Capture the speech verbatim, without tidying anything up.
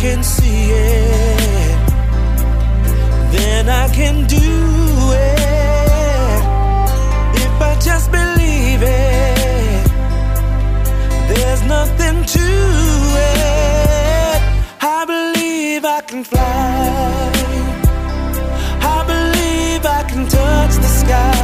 can see it, then I can do it. If I just believe it, there's nothing to it. I believe I can fly, I believe I can touch the sky.